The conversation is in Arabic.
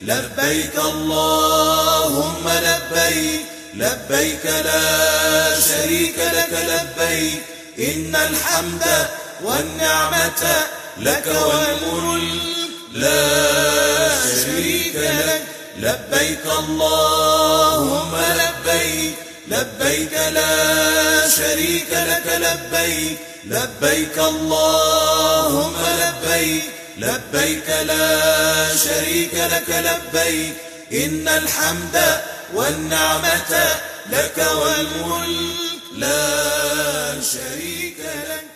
لبيك اللهم لبيك، لبيك لا شريك لك لبيك، إن الحمد والنعمة لك والملك لا شريك لك. لبيك اللهم لبيك، لبيك لا شريك لك لبيك، لبيك اللهم لبيك، لبيك لا شريك لك لبيك، إن الحمد والنعمة لك والملك لا شريك لك.